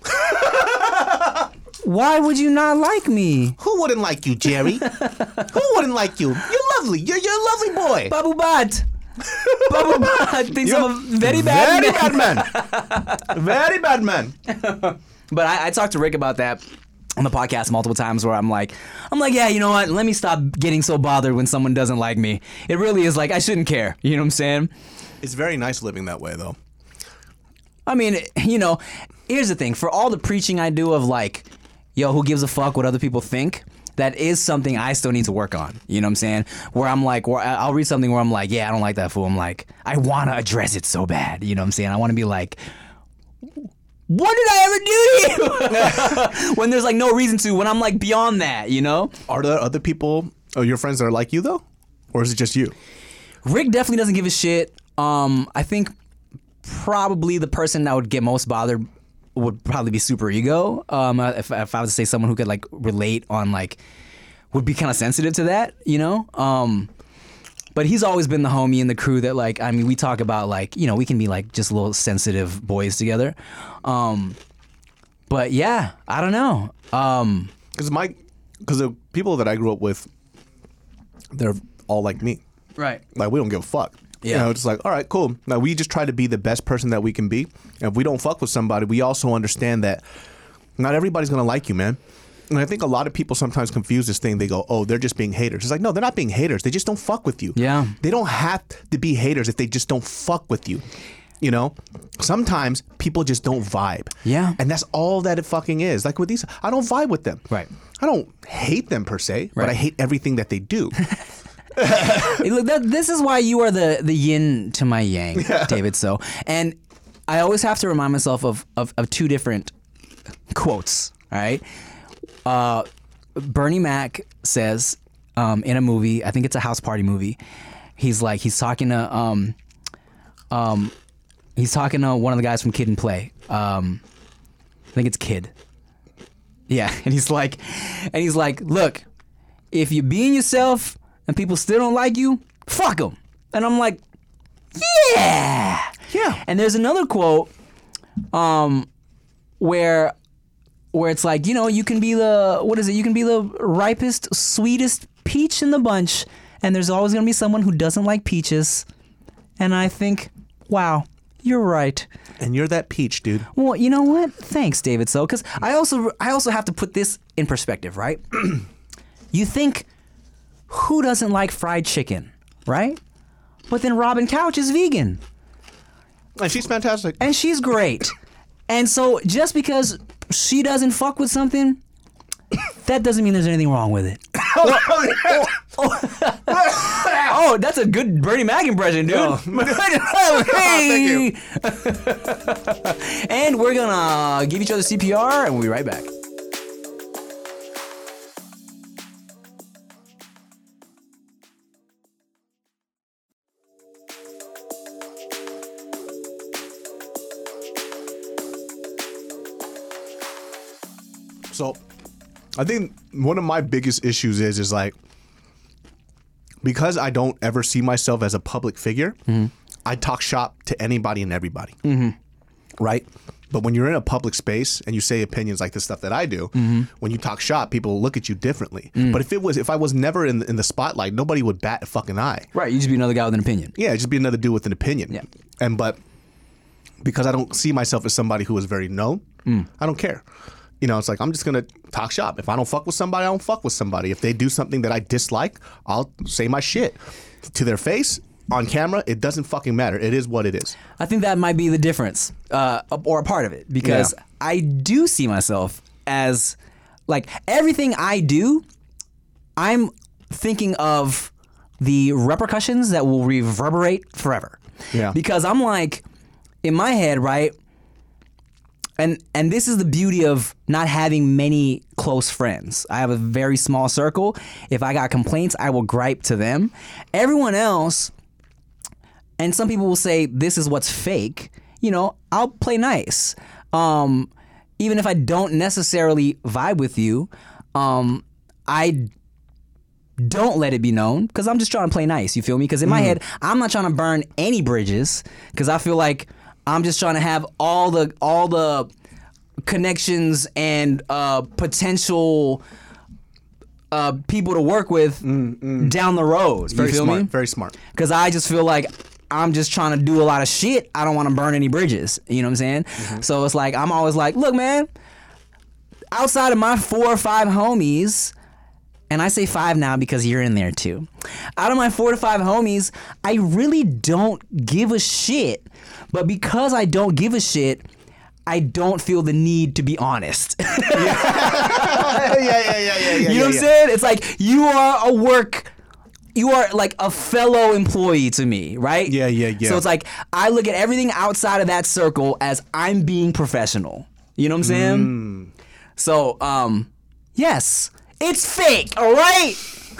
Why would you not like me? Who wouldn't like you, Jerry? Who wouldn't like you? You're lovely. You're a lovely boy. Babu Bat. Babu Bat thinks I'm a very bad man. Very bad man. But I talked to Rick about that on the podcast multiple times where I'm like, yeah, you know what? Let me stop getting so bothered when someone doesn't like me. It really is like, I shouldn't care. You know what I'm saying? It's very nice living that way, though. I mean, here's the thing. For all the preaching I do of like, yo, who gives a fuck what other people think? That is something I still need to work on. You know what I'm saying? Where I'm like, I'll read something where I'm like, yeah, I don't like that fool. I'm like, I want to address it so bad. You know what I'm saying? I want to be like, what did I ever do to you? When there's like no reason to, when I'm like beyond that, Are there other people, your friends that are like you, though? Or is it just you? Rick definitely doesn't give a shit. I think probably the person that would get most bothered would probably be Super Ego. If I was to say someone who could like relate on like, would be kind of sensitive to that, But he's always been the homie in the crew that like, I mean, we talk about like, we can be like just little sensitive boys together. But yeah, I don't know. Because the people that I grew up with, they're all like me. Right. Like, we don't give a fuck. Yeah. It's like, all right, cool. Now, we just try to be the best person that we can be. And if we don't fuck with somebody, we also understand that not everybody's going to like you, man. And I think a lot of people sometimes confuse this thing. They go, oh, they're just being haters. It's like, no, they're not being haters. They just don't fuck with you. Yeah. They don't have to be haters if they just don't fuck with you. Sometimes people just don't vibe. Yeah. And that's all that it fucking is. Like with these, I don't vibe with them. Right. I don't hate them per se, but I hate everything that they do. Hey, look, this is why you are the yin to my yang, David. So, and I always have to remind myself of two different quotes. All right, Bernie Mac says in a movie, I think it's a house party movie. He's talking to one of the guys from Kid and Play. I think it's Kid. Yeah, and he's like, look, if you're being yourself and people still don't like you, fuck them. And I'm like, yeah. And there's another quote where it's like, you know, you can be you can be the ripest, sweetest peach in the bunch, and there's always gonna be someone who doesn't like peaches. And I think, wow, you're right. And you're that peach, dude. Well, you know what? Thanks, David. So, because I also have to put this in perspective, right? You think, who doesn't like fried chicken, right? But then Robin Couch is vegan. And she's fantastic. And she's great. And so just because she doesn't fuck with something, that doesn't mean there's anything wrong with it. Oh, that's a good Bernie Mac impression, dude. Hey! And we're gonna give each other CPR, and we'll be right back. So, I think one of my biggest issues is like, because I don't ever see myself as a public figure, I talk shop to anybody and everybody, right? But when you're in a public space and you say opinions like the stuff that I do, when you talk shop, people look at you differently. But if I was never in the spotlight, nobody would bat a fucking eye. Right, you just be another guy with an opinion. Yeah, it'd just be another dude with an opinion. Yeah. But because I don't see myself as somebody who is very known, I don't care. You know, it's like, I'm just going to talk shop. If I don't fuck with somebody, I don't fuck with somebody. If they do something that I dislike, I'll say my shit to their face, on camera. It doesn't fucking matter. It is what it is. I think that might be the difference, or a part of it, because I do see myself as, like, everything I do, I'm thinking of the repercussions that will reverberate forever. Yeah. Because I'm like, in my head, right? And this is the beauty of not having many close friends. I have a very small circle. If I got complaints, I will gripe to them. Everyone else, and some people will say this is what's fake, you know, I'll play nice. Even if I don't necessarily vibe with you, I don't let it be known because I'm just trying to play nice, you feel me? Because in my head, I'm not trying to burn any bridges because I feel like I'm just trying to have all the connections and potential people to work with down the road. Very you feel smart. me? Very smart. Because I just feel like I'm just trying to do a lot of shit. I don't want to burn any bridges. You know what I'm saying? So it's like I'm always like, look, man, outside of my 4 or 5 homies, and I say 5 now because you're in there too. Out of my 4 to 5 homies, I really don't give a shit. But because I don't give a shit, I don't feel the need to be honest. Yeah. You know what I'm saying? It's like you are like a fellow employee to me, right? Yeah. So it's like I look at everything outside of that circle as I'm being professional. You know what I'm saying? So, yes, it's fake, all right?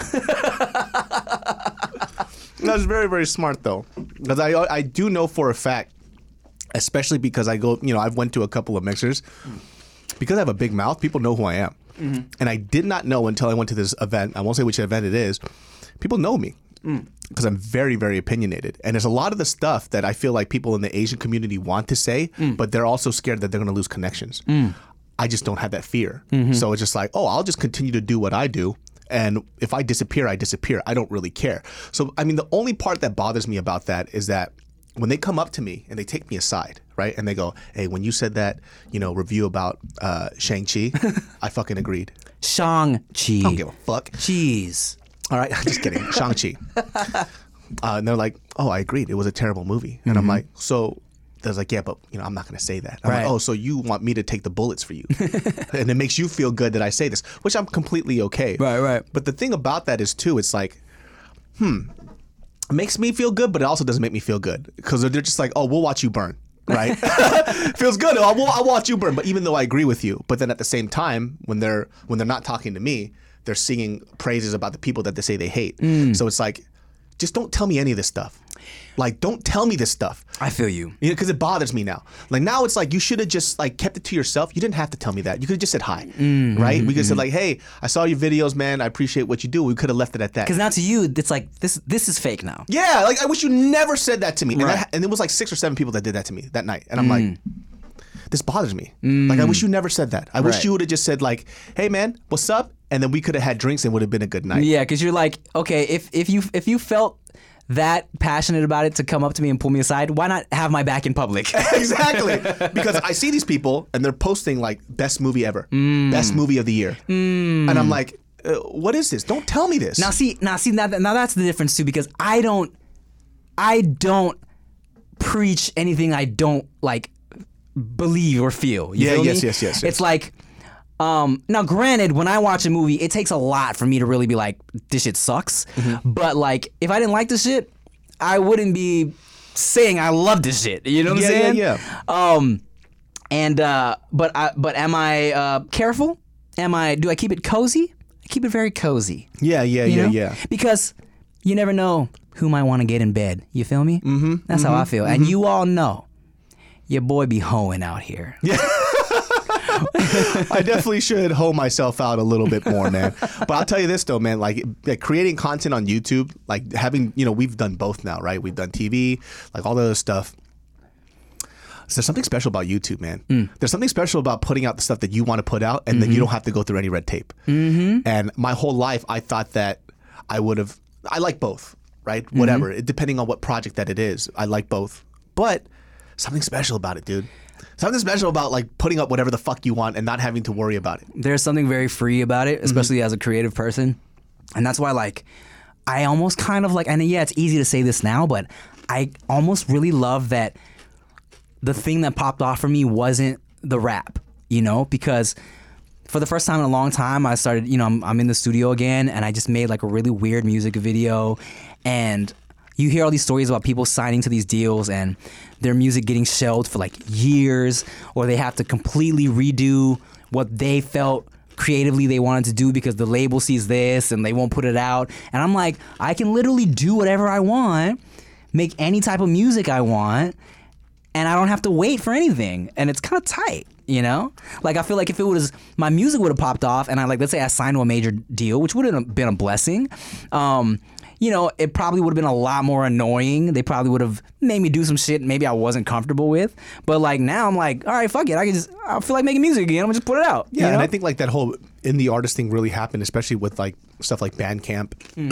That's very, very smart though, because I do know for a fact, especially because I go, I've went to a couple of mixers. Because I have a big mouth, people know who I am. And I did not know until I went to this event. I won't say which event it is. People know me because I'm very, very opinionated. And there's a lot of the stuff that I feel like people in the Asian community want to say, but they're also scared that they're going to lose connections. I just don't have that fear. So it's just like, I'll just continue to do what I do. And if I disappear, I disappear. I don't really care. So, I mean, the only part that bothers me about that is that when they come up to me and they take me aside, right? And they go, hey, when you said that, review about Shang-Chi, I fucking agreed. Shang-Chi. I don't give a fuck. Jeez. All right, just kidding. Shang-Chi. And they're like, oh, I agreed. It was a terrible movie. And I'm like, so... They're like, yeah, but I'm not going to say that. I'm like, oh, so you want me to take the bullets for you. And it makes you feel good that I say this, which I'm completely okay. Right. But the thing about that is, too, it's like, it makes me feel good, but it also doesn't make me feel good. Because they're just like, oh, we'll watch you burn, right? Feels good. I'll watch you burn. But even though I agree with you, but then at the same time, when they're not talking to me, they're singing praises about the people that they say they hate. So it's like, just don't tell me any of this stuff. Like, don't tell me this stuff. I feel you. Because it bothers me now. Like, now it's like, you should have just, like, kept it to yourself. You didn't have to tell me that. You could have just said hi, right? We could have said, like, hey, I saw your videos, man. I appreciate what you do. We could have left it at that. Because now to you, it's like, this is fake now. Yeah, like, I wish you never said that to me. Right. And it was like 6 or 7 people that did that to me that night. And I'm like, this bothers me. Like, I wish you never said that. I wish Right. you would have just said like, hey man, what's up? And then we could have had drinks and would have been a good night. Yeah, because you're like, okay, if you felt that passionate about it to come up to me and pull me aside, why not have my back in public? Exactly. Because I see these people and they're posting like best movie ever, best movie of the year, and I'm like, what is this? Don't tell me this. Now that's the difference too, because I don't preach anything I don't like believe or feel. You Yeah, feel yes, me? yes. It's like, now granted, when I watch a movie, it takes a lot for me to really be like, this shit sucks. Mm-hmm. But like, if I didn't like this shit, I wouldn't be saying I love this shit. You know what I'm saying? Yeah. But am I careful? Do I keep it cozy? I keep it very cozy. Yeah. You know? Because you never know who might want to get in bed. You feel me? Mm-hmm. That's how I feel. And you all know your boy be hoeing out here. Yeah. I definitely should hoe myself out a little bit more, man. But I'll tell you this though, man, like creating content on YouTube, like having, we've done both now, right? We've done TV, like all the other stuff. So there's something special about YouTube, man. There's something special about putting out the stuff that you want to put out and then you don't have to go through any red tape. And my whole life, I thought that I like both, right? Whatever, depending on what project that it is, I like both. But something special about it, dude. Something special about like putting up whatever the fuck you want and not having to worry about it. There's something very free about it, especially as a creative person. And that's why, like, I almost kind of like, and yeah, it's easy to say this now, but I almost really love that the thing that popped off for me wasn't the rap, because for the first time in a long time, I started, I'm in the studio again, and I just made like a really weird music video, and you hear all these stories about people signing to these deals and their music getting shelved for like years, or they have to completely redo what they felt creatively they wanted to do because the label sees this and they won't put it out. And I'm like, I can literally do whatever I want, make any type of music I want, and I don't have to wait for anything. And it's kind of tight, Like, I feel like if it was, my music would have popped off and let's say I signed to a major deal, which would have been a blessing. It probably would have been a lot more annoying. They probably would have made me do some shit maybe I wasn't comfortable with. But like now I'm like, all right, fuck it. I feel like making music again. I'm gonna just put it out. Yeah, and I think like that whole indie artist thing really happened, especially with like stuff like Bandcamp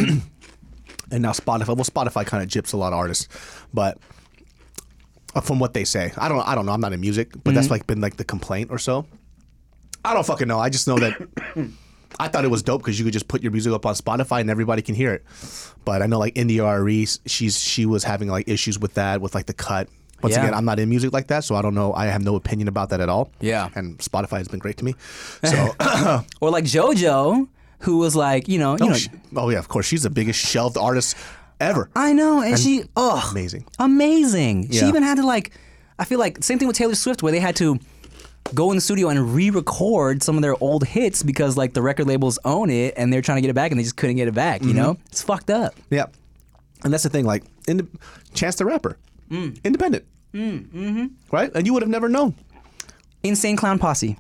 and now Spotify. Well, Spotify kind of gyps a lot of artists, but from what they say, I don't know. I'm not in music, but that's like been like the complaint or so. I don't fucking know. I just know that I thought it was dope because you could just put your music up on Spotify and everybody can hear it. But I know like Indie RE, she was having like issues with that, with like the cut. Once again, I'm not in music like that, so I don't know. I have no opinion about that at all. Yeah. And Spotify has been great to me. So, or like JoJo, who was like, oh yeah, of course, she's the biggest shelved artist ever. I know, and she, amazing. She Yeah. even had to like, I feel like same thing with Taylor Swift, where they had to go in the studio and re-record some of their old hits because like the record labels own it and they're trying to get it back and they just couldn't get it back. It's fucked up. Yeah, and that's the thing. Like, Chance the Rapper, independent, right? And you would have never known. Insane Clown Posse.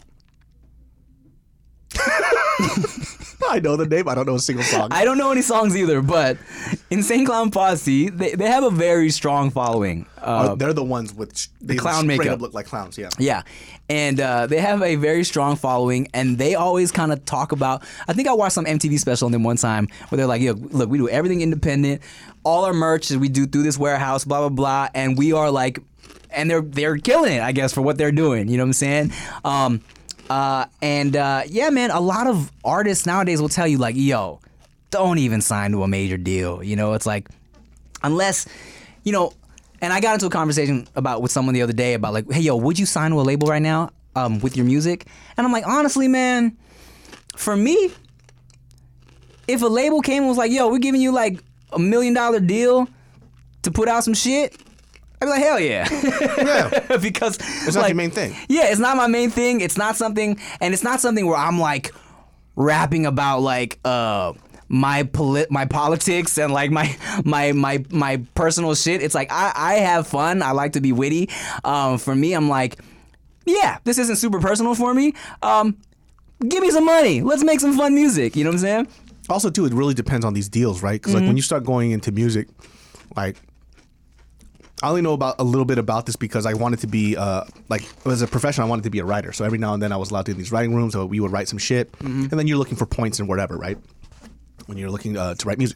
I know the name. I don't know a single song. I don't know any songs either, but Insane Clown Posse, they have a very strong following. They're the ones with they clown straight makeup. up look like clowns. Yeah. Yeah, and they have a very strong following, and they always kind of talk about. I think I watched some MTV special on them one time where they're like, "Yo, look, we do everything independent. All our merch is we do through this warehouse, blah blah blah, and we are like, and they're killing it, I guess, for what they're doing. You know what I'm saying?" Yeah, man, a lot of artists nowadays will tell you like, "Yo, don't even sign to a major deal." It's like, unless, and I got into a conversation with someone the other day about like, hey, yo, would you sign to a label right now with your music? And I'm like, honestly, man, for me, if a label came and was like, yo, we're giving you like $1 million deal to put out some shit, I'd be like, hell yeah. Yeah. Because It's not your main thing. Yeah, it's not my main thing. It's not something where I'm like rapping about like my politics and like my personal shit. It's like I have fun. I like to be witty. For me, I'm like, yeah, this isn't super personal for me. Give me some money. Let's make some fun music. You know what I'm saying? Also, too, it really depends on these deals, right? Because like when you start going into music, like I only know about a little bit about this because I wanted to be like as a professional, I wanted to be a writer. So every now and then I was allowed to in these writing rooms, so we would write some shit, and then you're looking for points and whatever, right? When you're looking to write music,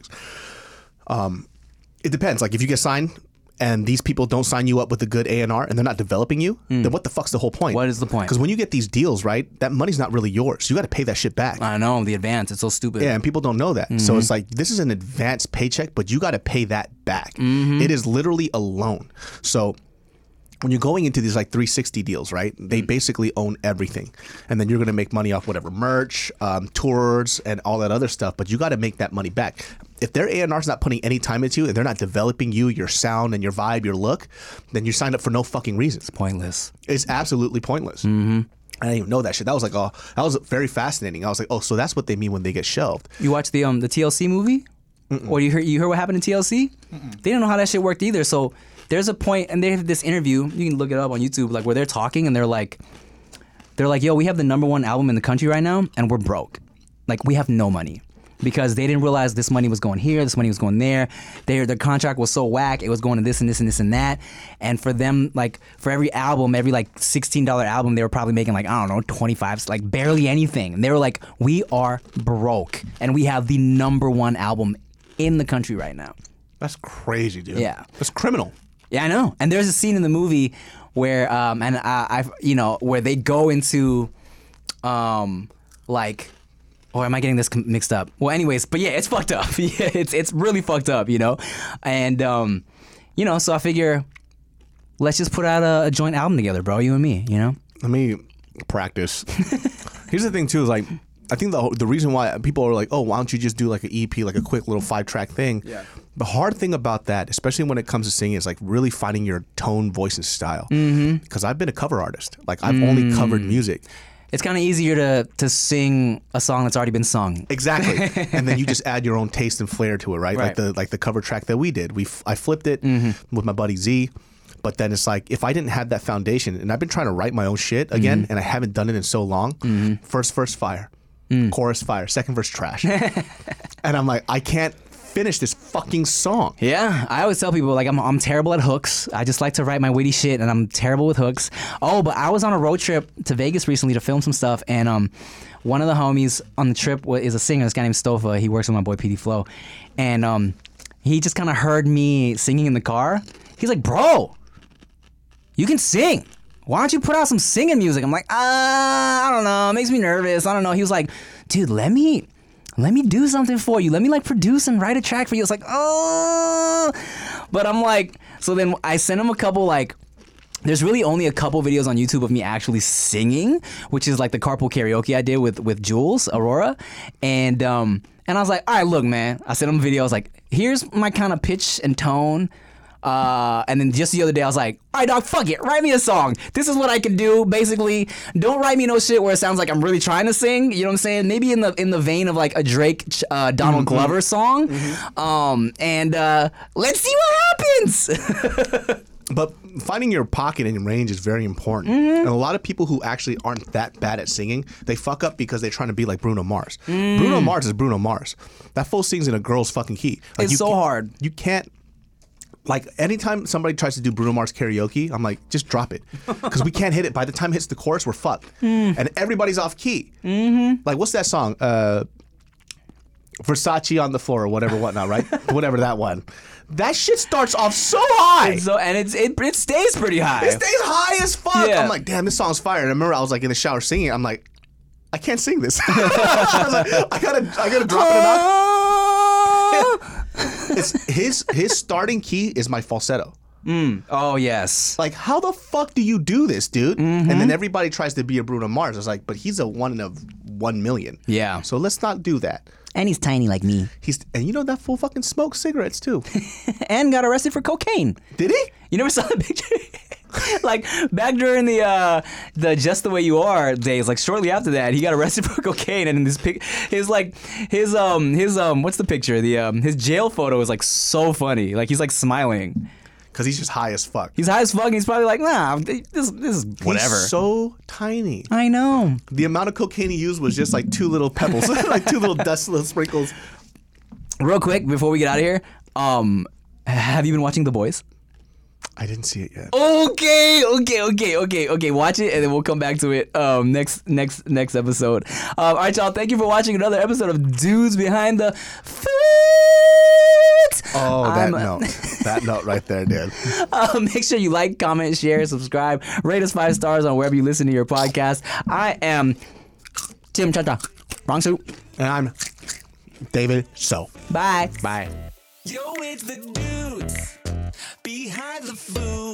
it depends. Like if you get signed and these people don't sign you up with a good A&R and they're not developing you, then what the fuck's the whole point? What is the point? Because when you get these deals, right, that money's not really yours. You got to pay that shit back. I know, the advance. It's so stupid. Yeah, and people don't know that. So it's like, this is an advanced paycheck, but you got to pay that back. It is literally a loan. So when you're going into these like 360 deals, right, they basically own everything. And then you're going to make money off whatever merch, tours, and all that other stuff, but you got to make that money back. If their A&R's not putting any time into you and they're not developing you, your sound and your vibe, your look, then you signed up for no fucking reason. Pointless. It's absolutely pointless. I didn't even know that shit. That was like, that was very fascinating. I was like, oh, so that's what they mean when they get shelved. You watched the TLC movie? Or you heard what happened in TLC? They didn't know how that shit worked either. So there's a point, and they have this interview. You can look it up on YouTube, like where they're talking, and they're like, yo, we have the #1 album in the country right now, and we're broke. Like we have no money. Because they didn't realize this money was going here, this money was going there. Their contract was so whack, it was going to this and this and this and that. And for them, like for every album, every like $16 album, they were probably making like, I don't know, 25, like barely anything. And they were like, we are broke, and we have the #1 album in the country right now. That's crazy, dude. Yeah. That's criminal. Yeah, I know. And there's a scene in the movie where, where they go into, like. Or am I getting this mixed up? Well, anyways, but yeah, it's fucked up. Yeah, it's really fucked up, you know? And, so I figure, let's just put out a joint album together, bro, you and me, you know? Let me practice. Here's the thing, too, is like, I think the reason why people are like, oh, why don't you just do like an EP, like a quick little 5-track thing? Yeah. The hard thing about that, especially when it comes to singing, is like really finding your tone, voice, and style. Because I've been a cover artist. Like, I've only covered music. It's kind of easier to sing a song that's already been sung. Exactly. And then you just add your own taste and flair to it, right? Right. Like the cover track that we did. I flipped it with my buddy Z. But then it's like, if I didn't have that foundation, and I've been trying to write my own shit again, and I haven't done it in so long, first verse fire, chorus fire, second verse trash. And I'm like, I can't finish this fucking song. Yeah, I always tell people, like, I'm terrible at hooks. I just like to write my witty shit, and I'm terrible with hooks. Oh, but I was on a road trip to Vegas recently to film some stuff, and one of the homies on the trip is a singer, this guy named Stofa. He works with my boy PD Flow. And he just kind of heard me singing in the car. He's like, bro, you can sing. Why don't you put out some singing music? I'm like, I don't know. It makes me nervous. I don't know. He was like, dude, let me do something for you. Let me like produce and write a track for you. It's like, oh, but I'm like, so then I sent him a couple, like, there's really only a couple videos on YouTube of me actually singing, which is like the carpool karaoke I did with Jules Aurora. And I was like, all right, look, man, I sent him a video. I was like, here's my kind of pitch and tone. And then just the other day I was like, all right, dog, fuck it, write me a song. This is what I can do. Basically, don't write me no shit where it sounds like I'm really trying to sing. You know what I'm saying? Maybe in the vein of like a Drake, Donald Glover song. And let's see what happens. But finding your pocket and range is very important. And a lot of people who actually aren't that bad at singing, they fuck up because they're trying to be like Bruno Mars. Bruno Mars is Bruno Mars. That fool sings in a girl's fucking key. Like, It's so hard. You can't. Like, anytime somebody tries to do Bruno Mars karaoke, I'm like, just drop it. Because we can't hit it. By the time it hits the chorus, we're fucked. And everybody's off key. Like, what's that song? Versace on the floor or whatever, whatnot, right? Whatever that one. That shit starts off so high. It stays pretty high. It stays high as fuck. Yeah. I'm like, damn, this song's fire. And I remember I was like in the shower singing. I'm like, I can't sing this. I was like, I gotta drop it a notch. It's his starting key is my falsetto. Oh, yes. Like, how the fuck do you do this, dude? And then everybody tries to be a Bruno Mars. I was like, but he's a 1 in a 1 million. Yeah. So let's not do that. And he's tiny like me. And you know that fool fucking smokes cigarettes too. And got arrested for cocaine. Did he? You never saw the picture? Like, back during the Just the Way You Are days, like shortly after that, he got arrested for cocaine, and in this his what's the picture? His jail photo is like so funny. Like, he's like smiling. Because he's just high as fuck. He's high as fuck, and he's probably like, nah, this is whatever. He's so tiny. I know. The amount of cocaine he used was just like 2 little pebbles, like 2 little dust, little sprinkles. Real quick, before we get out of here, have you been watching The Boys? I didn't see it yet. Okay. Watch it, and then we'll come back to it next episode. All right, y'all. Thank you for watching another episode of Dudes Behind the Foot. Oh, that note right there, dude. Make sure you like, comment, share, subscribe, rate us 5 stars on wherever you listen to your podcast. I am Tim Chata. Wrong suit. And I'm David So. Bye. Bye. Yo, it's the dudes behind the food.